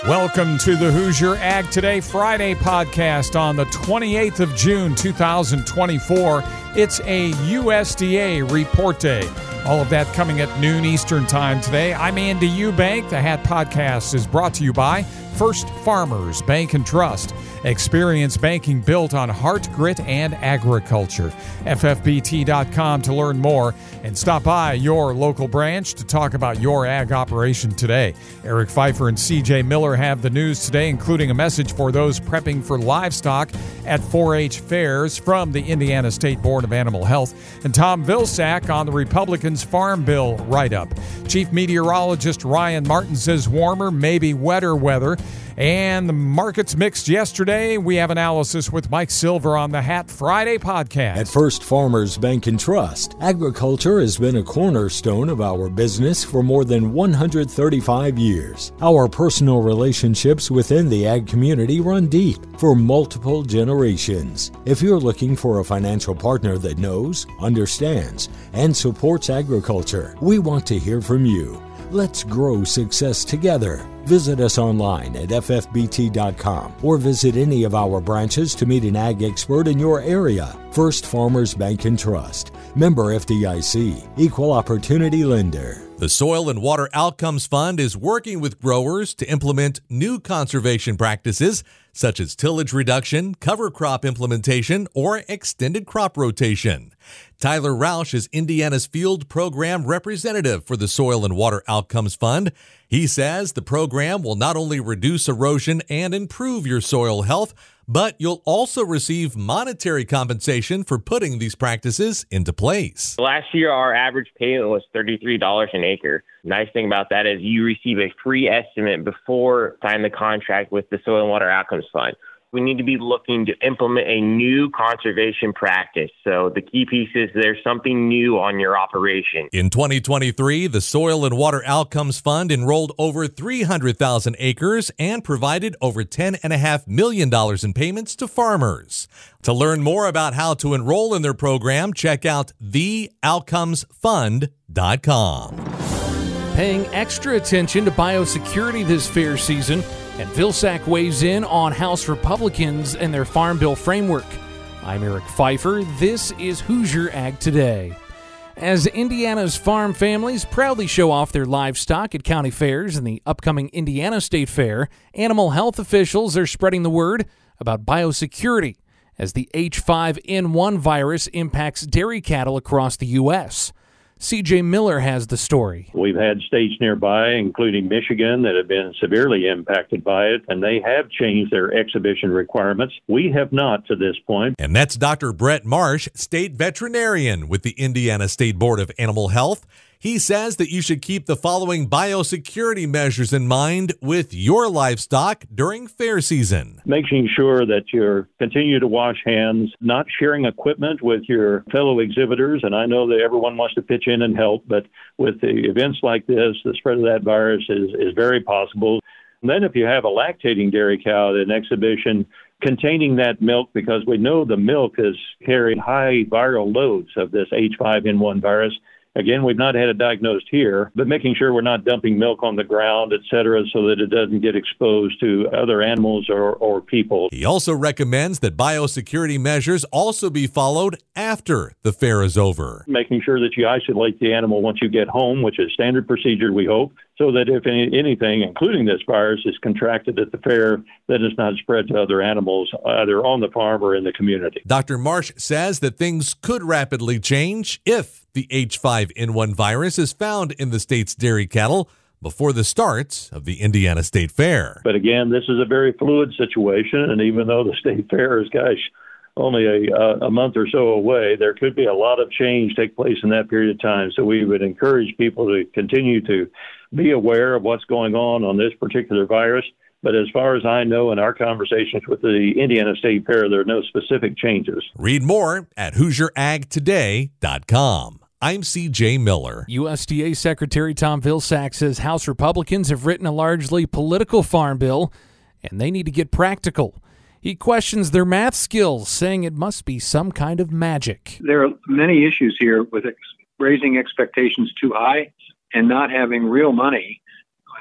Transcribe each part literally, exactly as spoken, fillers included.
Welcome to the Hoosier Ag Today Friday podcast on the twenty-eighth of June, two thousand twenty-four. It's a U S D A report day. All of that coming at noon Eastern time today. I'm Andy Eubank. The Hat Podcast is brought to you by First Farmers Bank and Trust. Experience banking built on heart, grit, and agriculture. F F B T dot com to learn more and stop by your local branch to talk about your ag operation today. Eric Pfeiffer and C J Miller have the news today, including a message for those prepping for livestock at four H fairs from the Indiana State Board of Animal Health, and Tom Vilsack on the Republicans' Farm Bill write-up. Chief Meteorologist Ryan Martin says warmer, maybe wetter weather. And the markets mixed yesterday. We have analysis with Mike Silver on the Hat Friday podcast. At First Farmers Bank and Trust, agriculture has been a cornerstone of our business for more than one hundred thirty-five years. Our personal relationships within the ag community run deep for multiple generations. If you're looking for a financial partner that knows, understands, and supports agriculture, we want to hear from you. Let's grow success together. Visit us online at F F B T dot com or visit any of our branches to meet an ag expert in your area. First Farmers Bank and Trust. Member F D I C. Equal Opportunity Lender. The Soil and Water Outcomes Fund is working with growers to implement new conservation practices such as tillage reduction, cover crop implementation, or extended crop rotation. Tyler Roush is Indiana's field program representative for the Soil and Water Outcomes Fund. He says the program will not only reduce erosion and improve your soil health, but you'll also receive monetary compensation for putting these practices into place. Last year, our average payment was thirty-three dollars an acre. Nice thing about that is you receive a free estimate before signing the contract with the Soil and Water Outcomes Fund. We need to be looking to implement a new conservation practice. So the key piece is there's something new on your operation. In twenty twenty-three, the Soil and Water Outcomes Fund enrolled over three hundred thousand acres and provided over ten point five million dollars in payments to farmers. To learn more about how to enroll in their program, check out the outcomes fund dot com. Paying extra attention to biosecurity this fair season, and Vilsack weighs in on House Republicans and their Farm Bill framework. I'm Eric Pfeiffer. This is Hoosier Ag Today. As Indiana's farm families proudly show off their livestock at county fairs and the upcoming Indiana State Fair, animal health officials are spreading the word about biosecurity as the H five N one virus impacts dairy cattle across the U S C J Miller has the story. We've had states nearby, including Michigan, that have been severely impacted by it, and they have changed their exhibition requirements. We have not to this point. And that's Doctor Brett Marsh, state veterinarian with the Indiana State Board of Animal Health. He says that you should keep the following biosecurity measures in mind with your livestock during fair season. Making sure that you continue to wash hands, not sharing equipment with your fellow exhibitors. And I know that everyone wants to pitch in and help, but with the events like this, the spread of that virus is, is very possible. And then if you have a lactating dairy cow at an exhibition containing that milk, because we know the milk has carried high viral loads of this H five N one virus. Again, we've not had it diagnosed here, but making sure we're not dumping milk on the ground, et cetera, so that it doesn't get exposed to other animals or, or people. He also recommends that biosecurity measures also be followed after the fair is over. Making sure that you isolate the animal once you get home, which is standard procedure, we hope, so that if any, anything, including this virus, is contracted at the fair, that it's not spread to other animals, either on the farm or in the community. Doctor Marsh says that things could rapidly change if the H five N one virus is found in the state's dairy cattle before the start of the Indiana State Fair. But again, this is a very fluid situation, and even though the state fair is, gosh, only a, a month or so away, there could be a lot of change take place in that period of time. So we would encourage people to continue to be aware of what's going on on this particular virus. But as far as I know in our conversations with the Indiana State Fair, there are no specific changes. Read more at Hoosier Ag Today dot com. I'm C J Miller. U S D A Secretary Tom Vilsack says House Republicans have written a largely political farm bill, and they need to get practical. He questions their math skills, saying it must be some kind of magic. There are many issues here with ex- raising expectations too high and not having real money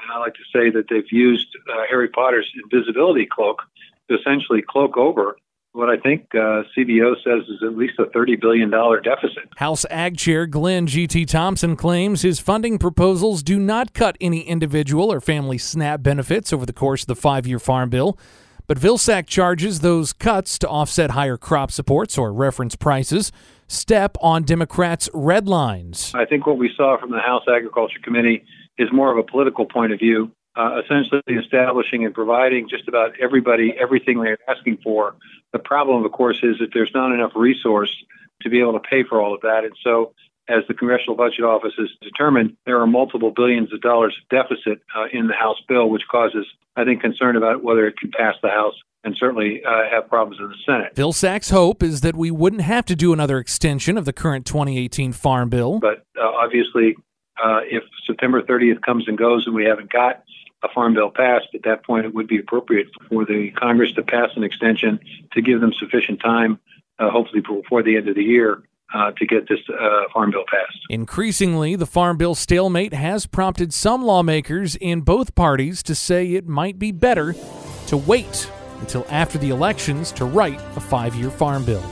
And I like to say that they've used uh, Harry Potter's invisibility cloak to essentially cloak over what I think uh, C B O says is at least a thirty billion dollars deficit. House Ag Chair Glenn G T. Thompson claims his funding proposals do not cut any individual or family SNAP benefits over the course of the five-year Farm Bill. But Vilsack charges those cuts to offset higher crop supports or reference prices step on Democrats' red lines. I think what we saw from the House Agriculture Committee is more of a political point of view, uh, essentially establishing and providing just about everybody everything they're asking for. The problem, of course, is that there's not enough resource to be able to pay for all of that. And so, as the Congressional Budget Office has determined, there are multiple billions of dollars of deficit uh, in the House bill, which causes, I think, concern about whether it can pass the House and certainly uh, have problems in the Senate. Vilsack's hope is that we wouldn't have to do another extension of the current twenty eighteen Farm Bill. But uh, obviously, uh, if September thirtieth comes and goes and we haven't got a Farm Bill passed, at that point it would be appropriate for the Congress to pass an extension to give them sufficient time, uh, hopefully before the end of the year, uh, to get this uh, Farm Bill passed. Increasingly, the Farm Bill stalemate has prompted some lawmakers in both parties to say it might be better to wait until after the elections to write a five-year Farm Bill.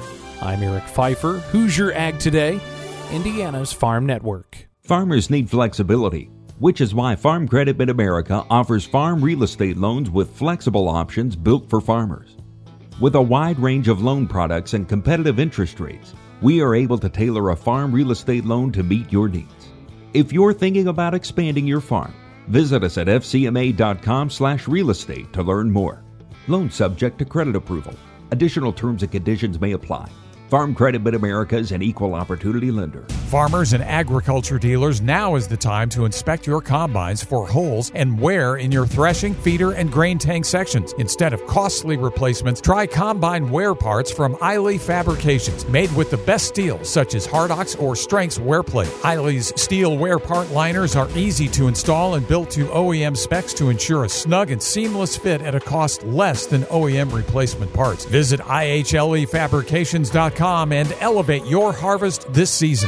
I'm Eric Pfeiffer, Hoosier Ag Today, Indiana's Farm Network. Farmers need flexibility, which is why Farm Credit Mid-America offers farm real estate loans with flexible options built for farmers. With a wide range of loan products and competitive interest rates, we are able to tailor a farm real estate loan to meet your needs. If you're thinking about expanding your farm, visit us at f c m a dot com slash real estate to learn more. Loan subject to credit approval. Additional terms and conditions may apply. Farm Credit Mid-America is an equal opportunity lender. Farmers and agriculture dealers, now is the time to inspect your combines for holes and wear in your threshing, feeder, and grain tank sections. Instead of costly replacements, try combine wear parts from Eiley Fabrications, made with the best steel such as Hardox or Strengths wear plate. Eiley's steel wear part liners are easy to install and built to O E M specs to ensure a snug and seamless fit at a cost less than O E M replacement parts. Visit I H L E fabrications dot com and elevate your harvest this season.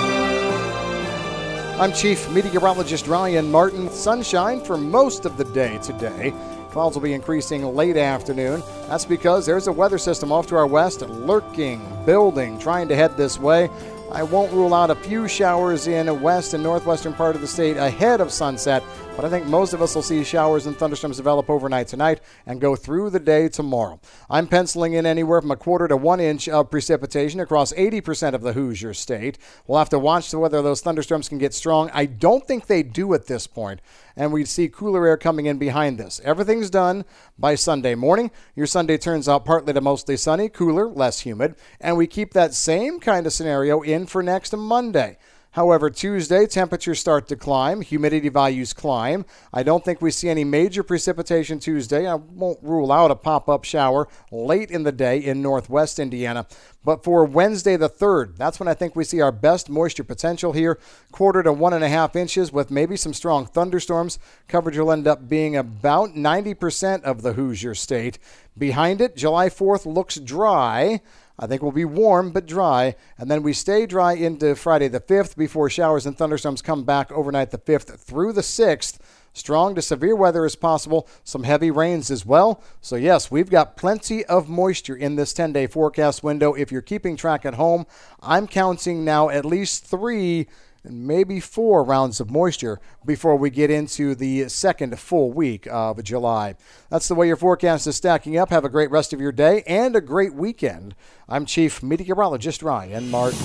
I'm Chief Meteorologist Ryan Martin. Sunshine for most of the day today. Clouds will be increasing late afternoon. That's because there's a weather system off to our west, lurking, building, trying to head this way. I won't rule out a few showers in the west and northwestern part of the state ahead of sunset, but I think most of us will see showers and thunderstorms develop overnight tonight and go through the day tomorrow. I'm penciling in anywhere from a quarter to one inch of precipitation across eighty percent of the Hoosier state. We'll have to watch whether those thunderstorms can get strong. I don't think they do at this point, and we'd see cooler air coming in behind this. Everything's done by Sunday morning. Your Sunday turns out partly to mostly sunny, cooler, less humid, and we keep that same kind of scenario in for next Monday. However, Tuesday, temperatures start to climb, humidity values climb. I don't think we see any major precipitation Tuesday. I won't rule out a pop-up shower late in the day in northwest Indiana. But for Wednesday the third, that's when I think we see our best moisture potential here, quarter to one and a half inches with maybe some strong thunderstorms. Coverage will end up being about ninety percent of the Hoosier state. Behind it, July fourth looks dry. I think we'll be warm but dry, and then we stay dry into Friday the fifth before showers and thunderstorms come back overnight the fifth through the sixth. Strong to severe weather is possible, some heavy rains as well. So yes, we've got plenty of moisture in this ten-day forecast window. If you're keeping track at home, I'm counting now at least three and maybe four rounds of moisture before we get into the second full week of July. That's the way your forecast is stacking up. Have a great rest of your day and a great weekend. I'm Chief Meteorologist Ryan Martin.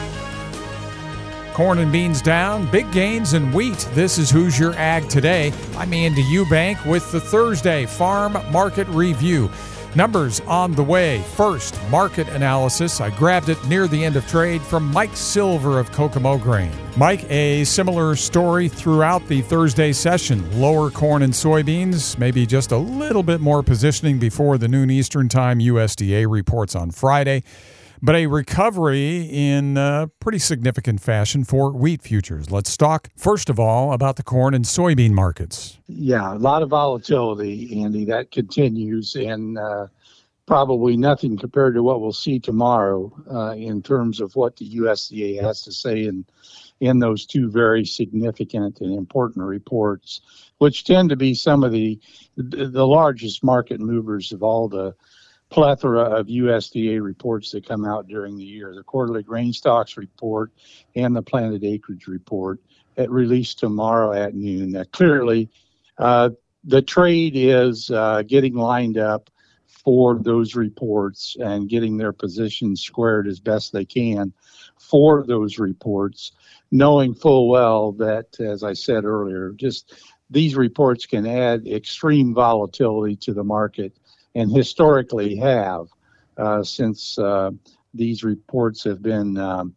Corn and beans down, big gains in wheat. This is Hoosier Ag Today. I'm Andy Eubank with the Thursday Farm Market Review. Numbers on the way. First, market analysis. I grabbed it near the end of trade from Mike Silver of Kokomo Grain. Mike, a similar story throughout the Thursday session. Lower corn and soybeans, maybe just a little bit more positioning before the noon Eastern Time U S D A reports on Friday. But a recovery in uh, pretty significant fashion for wheat futures. Let's talk, first of all, about the corn and soybean markets. Yeah, a lot of volatility, Andy. That continues, and uh, probably nothing compared to what we'll see tomorrow uh, in terms of what the U S D A has to say in, in those two very significant and important reports, which tend to be some of the the largest market movers of all the plethora of U S D A reports that come out during the year. The quarterly grain stocks report and the planted acreage report that released tomorrow at noon. Now, clearly, uh, the trade is uh, getting lined up for those reports and getting their positions squared as best they can for those reports, knowing full well that, as I said earlier, just these reports can add extreme volatility to the market, and historically have uh, since uh, these reports have been um,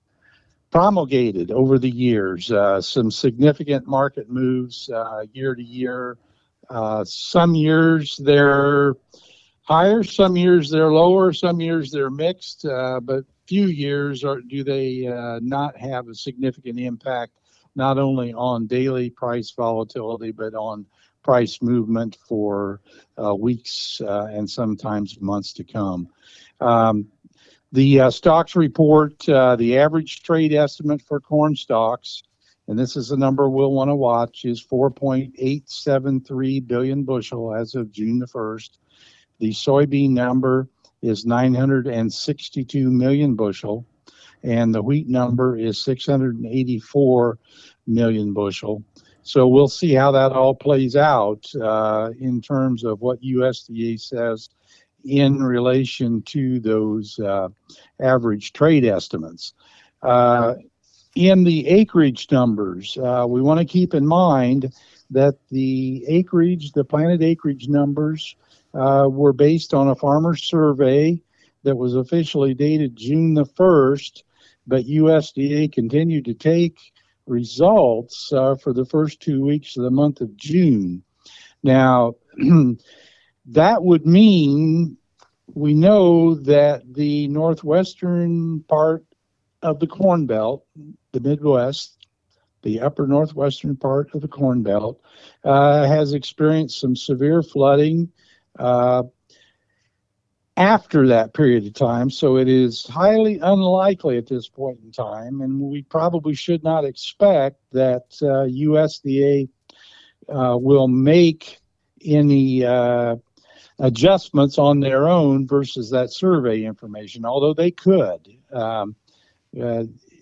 promulgated over the years. Uh, some significant market moves uh, year to year. Uh, some years they're higher, some years they're lower, some years they're mixed, uh, but few years are, do they uh, not have a significant impact, not only on daily price volatility, but on price movement for uh, weeks uh, and sometimes months to come. Um, the uh, stocks report, uh, the average trade estimate for corn stocks, and this is the number we'll want to watch, is four point eight seven three billion bushel as of June the first. The soybean number is nine hundred sixty-two million bushel, and the wheat number is six hundred eighty-four million bushel. So we'll see how that all plays out uh, in terms of what U S D A says in relation to those uh, average trade estimates. Uh, in the acreage numbers, uh, we want to keep in mind that the acreage, the planted acreage numbers, uh, were based on a farmer survey that was officially dated June the first, but U S D A continued to take results uh, for the first two weeks of the month of June. Now, that would mean we know that the northwestern part of the Corn Belt, the Midwest, the upper northwestern part of the Corn Belt, uh, has experienced some severe flooding uh, after that period of time. So it is highly unlikely at this point in time, and we probably should not expect that uh, U S D A uh, will make any uh, adjustments on their own versus that survey information, although they could. Um, uh,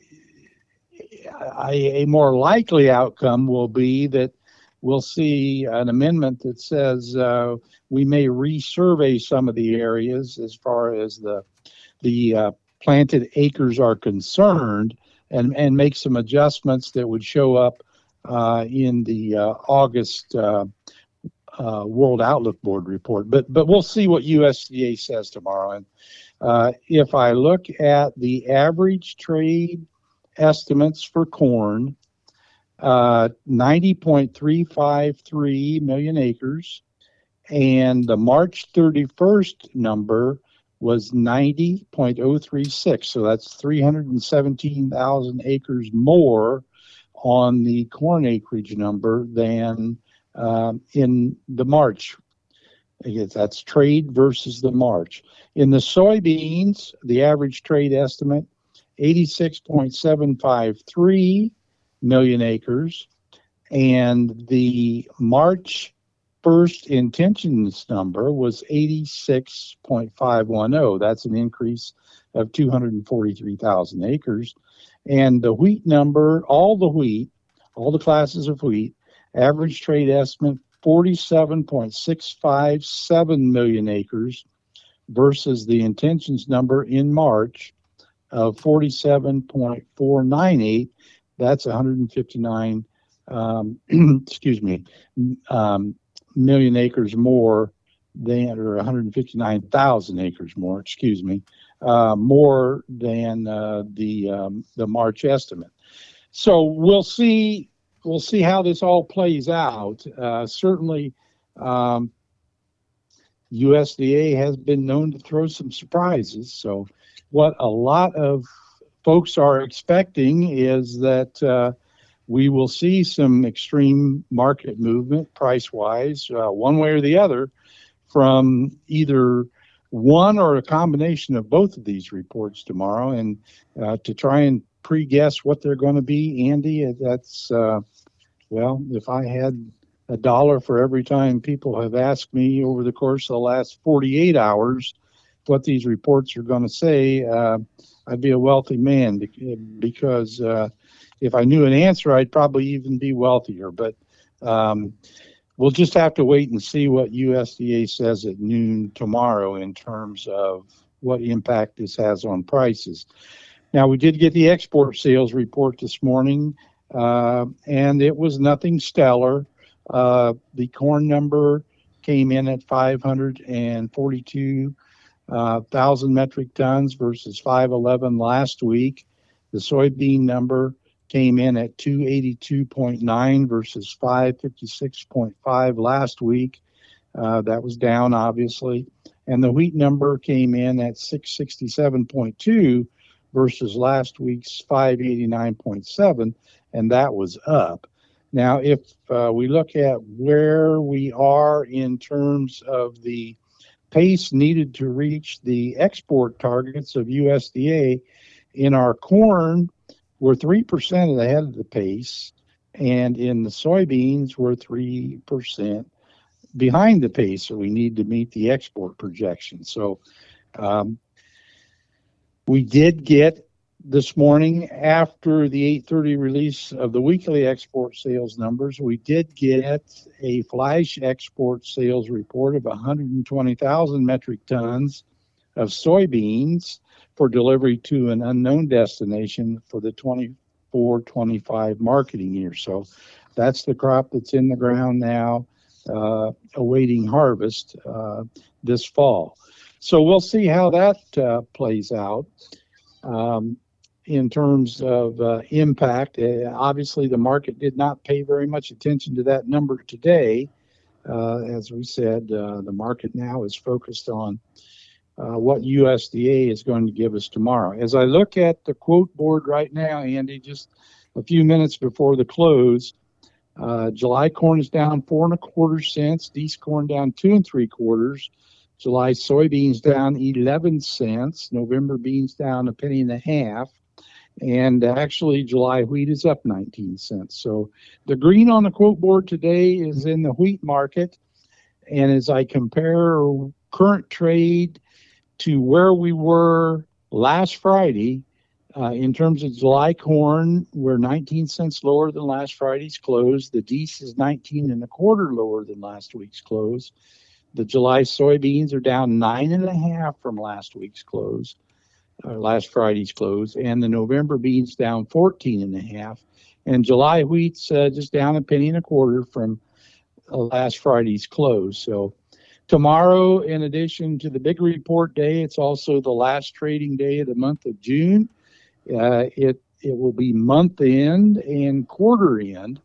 a, a more likely outcome will be that we'll see an amendment that says uh, we may resurvey some of the areas as far as the the uh, planted acres are concerned, and, and make some adjustments that would show up uh, in the uh, August uh, uh, World Outlook Board report. But but we'll see what U S D A says tomorrow. And uh, if I look at the average trade estimates for corn, uh, ninety point three five three million acres, and the March thirty-first number was ninety point oh three six. So that's three hundred seventeen thousand acres more on the corn acreage number than um, in the March. I guess that's trade versus the March. In the soybeans, the average trade estimate, eighty-six point seven five three million acres, and the March first intentions number was eighty-six point five one zero. That's an increase of two hundred forty-three thousand acres. And the wheat number, all the wheat, all the classes of wheat, average trade estimate forty-seven point six five seven million acres versus the intentions number in March of forty-seven point four nine eight. That's one hundred fifty-nine, um, excuse me, um, million acres more than, or one hundred fifty-nine thousand acres more, excuse me, uh, more than uh, the um, the March estimate. So we'll see. We'll see how this all plays out. Uh, certainly, um, U S D A has been known to throw some surprises. So what a lot of folks are expecting is that uh, we will see some extreme market movement price-wise, uh, one way or the other, from either one or a combination of both of these reports tomorrow, and uh, to try and pre-guess what they're going to be, Andy. That's, uh, well, if I had a dollar for every time people have asked me over the course of the last forty-eight hours what these reports are going to say, uh, I'd be a wealthy man, because uh, if I knew an answer, I'd probably even be wealthier. But um, we'll just have to wait and see what U S D A says at noon tomorrow in terms of what impact this has on prices. Now, we did get the export sales report this morning, uh, and it was nothing stellar. Uh, the corn number came in at five hundred forty-two uh, thousand metric tons versus five eleven last week. The soybean number came in at two eighty-two point nine versus five fifty-six point five last week. Uh, that was down, obviously. And the wheat number came in at six sixty-seven point two versus last week's five eighty-nine point seven, and that was up. Now, if uh, we look at where we are in terms of the pace needed to reach the export targets of U S D A, in our corn, we're three percent ahead of the pace, and in the soybeans, we're three percent behind the pace that we need to meet the export projection. So um, we did get this morning, after the eight thirty release of the weekly export sales numbers, we did get a flash export sales report of one hundred twenty thousand metric tons of soybeans for delivery to an unknown destination for the twenty-four twenty-five marketing year. So that's the crop that's in the ground now, uh, awaiting harvest uh, this fall. So we'll see how that uh, plays out. Um, in terms of uh, impact, uh, obviously the market did not pay very much attention to that number today. Uh, as we said, uh, the market now is focused on uh, what U S D A is going to give us tomorrow. As I look at the quote board right now, Andy, just a few minutes before the close, uh, July corn is down four and a quarter cents, East corn down two and three quarters, July soybeans down eleven cents, November beans down a penny and a half, and actually July wheat is up nineteen cents. So the green on the quote board today is in the wheat market, and as I compare current trade to where we were last Friday, uh, in terms of July corn, we're nineteen cents lower than last Friday's close. The D E S is nineteen and a quarter lower than last week's close. The July soybeans are down nine and a half from last week's close, uh, last Friday's close, and the November beans down fourteen and a half, and July wheat's uh, just down a penny and a quarter from uh, last Friday's close. So tomorrow, in addition to the big report day, it's also the last trading day of the month of June. Uh, it it will be month end and quarter end,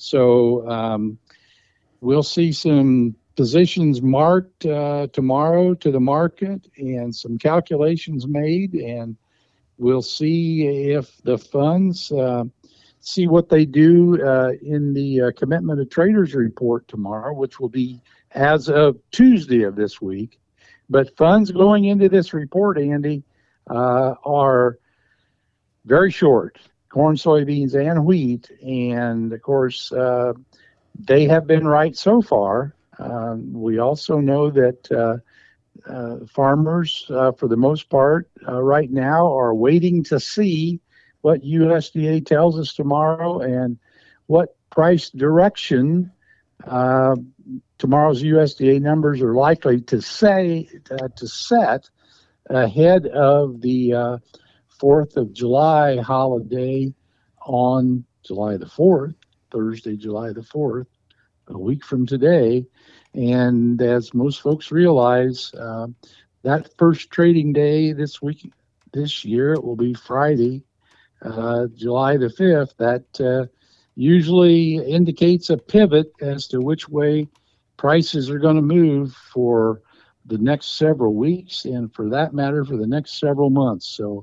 so um, we'll see some positions marked uh, tomorrow to the market and some calculations made, and we'll see if the funds uh, see what they do uh, in the uh, Commitment of Traders report tomorrow, which will be as of Tuesday of this week. But funds going into this report, Andy, uh, are very short, corn, soybeans, and wheat, and of course uh, they have been right so far. Um, we also know that uh, uh, farmers, uh, for the most part, uh, right now are waiting to see what U S D A tells us tomorrow and what price direction uh, tomorrow's U S D A numbers are likely to say uh, to set ahead of the uh, fourth of July holiday on July the fourth, Thursday, July the fourth, a week from today. And as most folks realize, uh, that first trading day this week, this year, it will be Friday, uh, July the fifth. That uh, usually indicates a pivot as to which way prices are going to move for the next several weeks, and for that matter, for the next several months. So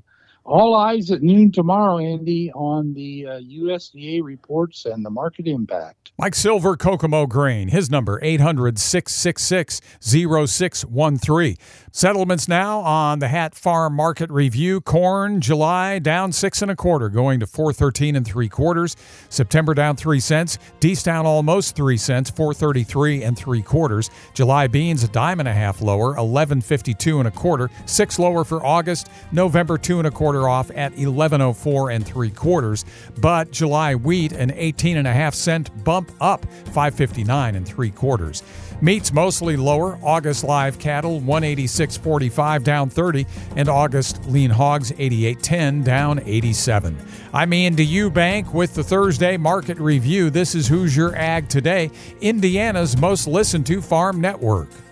All eyes at noon tomorrow, Andy, on the uh, U S D A reports and the market impact. Mike Silver, Kokomo Grain. His number, eight hundred, six six six, zero six one three. Settlements now on the Hat Farm Market Review. Corn, July, down six and a quarter, going to four thirteen and three quarters. September down three cents. Dees down almost three cents, four thirty-three and three quarters. July beans, a dime and a half lower, eleven fifty-two and a quarter. Six lower for August. November, two and a quarter off at eleven oh four and three quarters. But July wheat, an eighteen and a half cent bump up, five fifty-nine and three quarters. Meats mostly lower. August live cattle one eighty-six forty-five, down thirty, and August lean hogs eighty-eight ten, down eighty-seven. I'm Ian DeEubank with the Thursday Market Review. This is Hoosier Ag Today, Indiana's most listened to farm network.